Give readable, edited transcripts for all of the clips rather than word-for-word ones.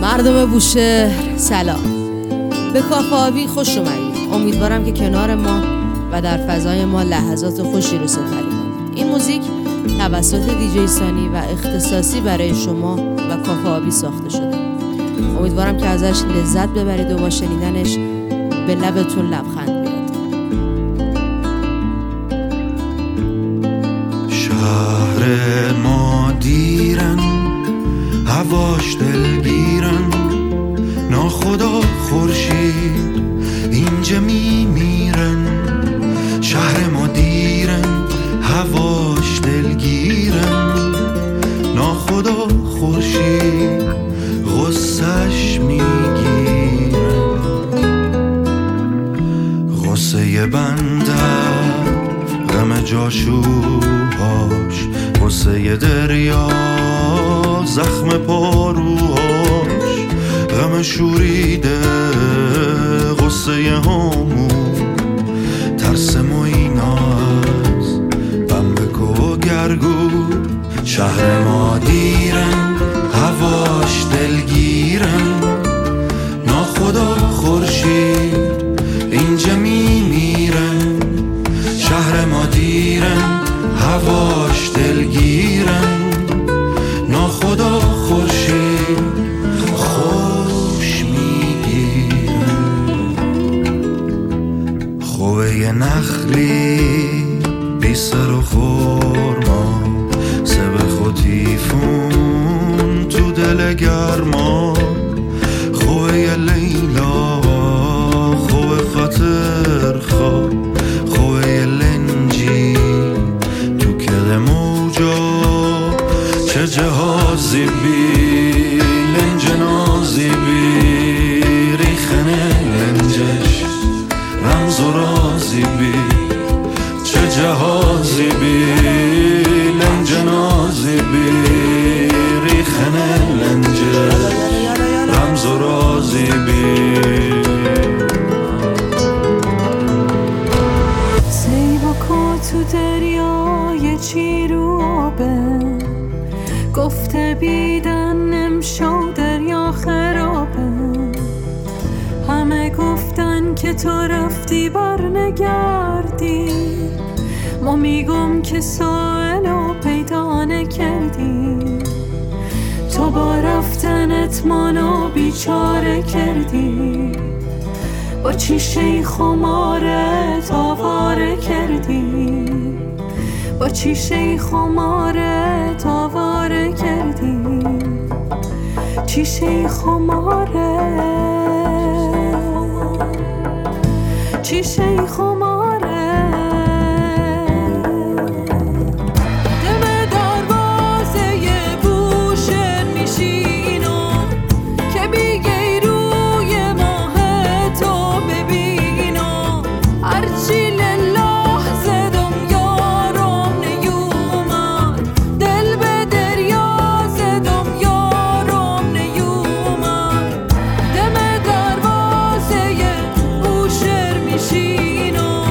مردم بوشهر سلام، به کافه آبی خوش اومدید. امیدوارم که کنار ما و در فضای ما لحظات خوشی رو سپری کنید. این موزیک توسط دیجی سانی و اختصاصی برای شما و کافه آبی ساخته شده. امیدوارم که ازش لذت ببرید و با شنیدنش به لبتون لبخند بیاد. شهر ما دیرن، هواش دلگیرن، ناخدا خورشید اینجا میمیرن. شهر ما دیرن، هواش دلگیرن، ناخدا خورشید غصهش میگیرن. غصه بندر غم جاشوهاش، غصه دریا زخم پاروهاش، غم شوریده غصه همون، ترس مویناز بمبک و گرگور. شهر ما دیرن، هواش دلگیرن، ناخدا خورشید اینجا میمیرن. شهر ما دیرن، هواش دلگیرن، ناخدا خورشید خوش میگیرن. خوبه نخلی بی سر و خورما، سبخ و تیفون تو دل گرما. خوبه لیلا، خوبه خاطر خواب، خوبه لنجی تو کل موجا. چه جهازی بی لنج نازی بی، ریخنه لنجش رمز و رازی بی. چه جهازی بی لنج نازی بی، ریخنه لنجش رمز و رازی بی. سیبکا تو دریای چیروبه، گفته بیدن امشو دریا خرابه. همه گفتن که تو رفتی برنگردی، ما میگم که سائلو پیدا نکردی. تو با رفتنت منو بیچاره کردی، با چیشه خمارت آواره کردی، با چیشه خمارت آواره کردی، چیشه خمارت، چیشه خمارت. No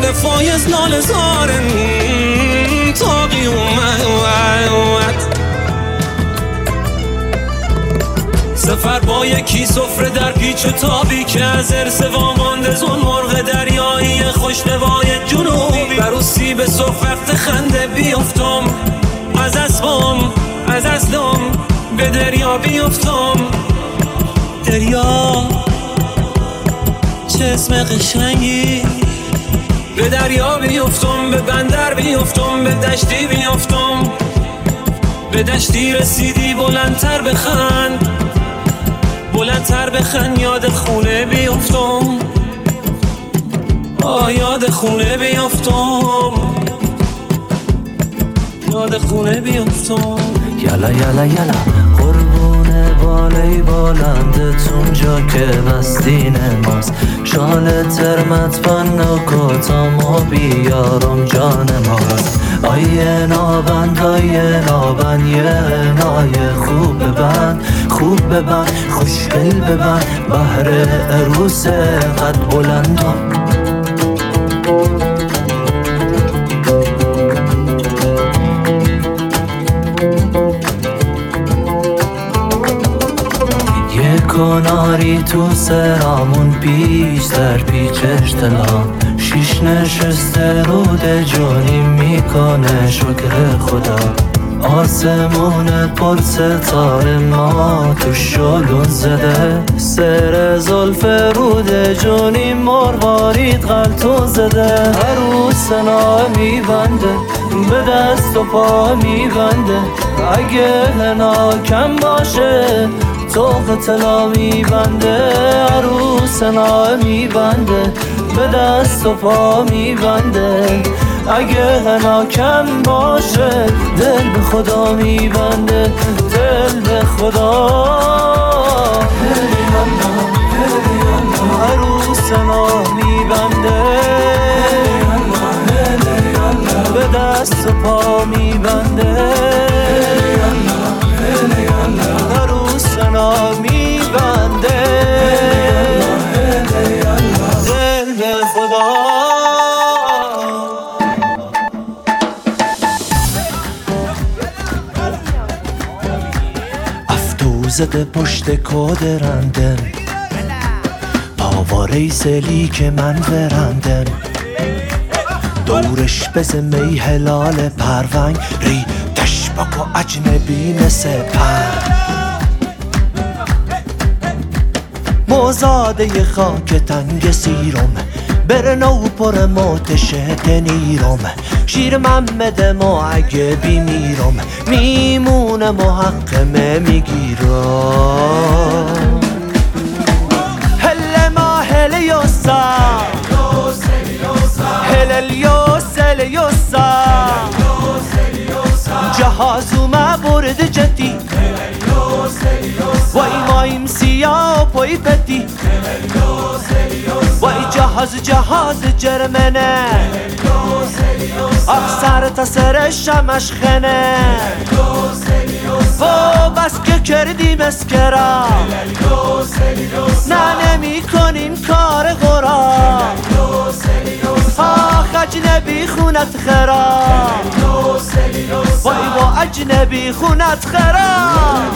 دل فایز نال زارن تاقی اومد سفر با یکی سفره در پیچ و تابی که از ارث وامانده زون مرغ دریایی خوشنوای جنوبی بروسی به صبح وقت خنده بیفتم از اسبام از اصلم به دریا بیفتم دریا چه اسم قشنگی به دریا بیفتم به بندر بیفتم به دشتی بیفتم به دشتی رسیدی بلندتر بخند بلندتر بخند یاد خونه بیفتم یاد خونه بیفتم یاد خونه بیفتم یلا یلا یلا قربون بالای بلندتون جا که بستین ماست شال ترمت بند و کتامو بیارم جان ماست آیه نابند یه نای خوب ببند خوشگل ببند بهر عروس قد بلندم کناری تو سرامون پیش در پیچش دلا شیش نشسته رود جونی میکنه شکر خدا آسمون پر ستاره ما تو شلون زده سر زلف رود جونی مروارید غلطون زده عروس نا میبنده به دست و پا میبنده اگه هنا کم باشه توق طلا میبنده عروس نا میبنده به دست و پا میبنده اگه هنا کم باشه دل به خدا میبنده دل به خدا عروس نا میبنده به دست و پا میبنده عروس نا میبنده دل به خدا زده پشت کادرندن آواره سلی که من ورندن دورش بزمی هلال پرونگ ری تشبک و اجنبی مثل پر موزاده خاک تنگ سیرم برنو پر موتش دنیرم شیر محمد ما اگه بیمیرم میمونه محقمه میگیرم هل ما هل یوسا هل یوسا جهازو ما برد جدی وای مایم سیاه پای پتی وای جهاز جرمنه اکثر تا سر شمش خنه و بس که کردیم اسکرا نه نمی کنین کار غرا آخ اجنبی خونت خرا وای با اجنبی خونت خرا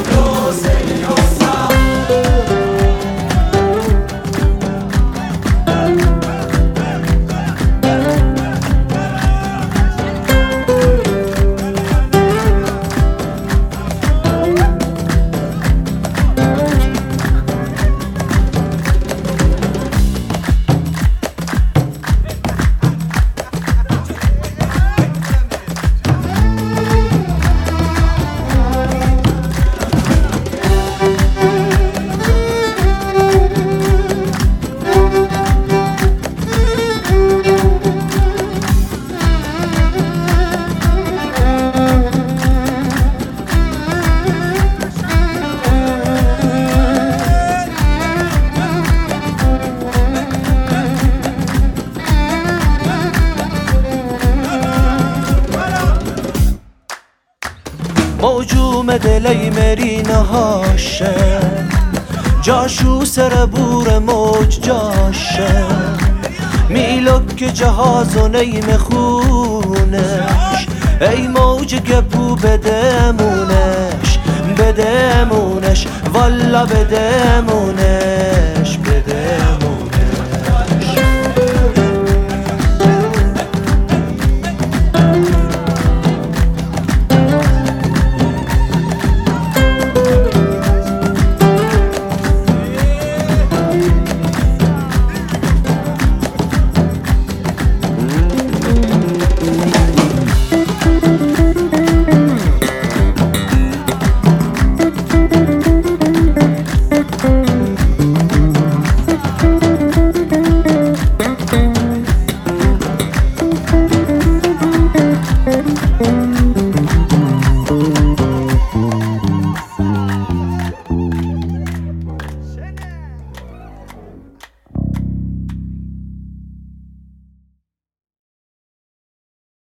موجوم دلی مری نهاشه جاشو سر بور موج جاشه میلک جهاز و نیم خونش ای موج گپو بدمونش بدمونش والا بدمونش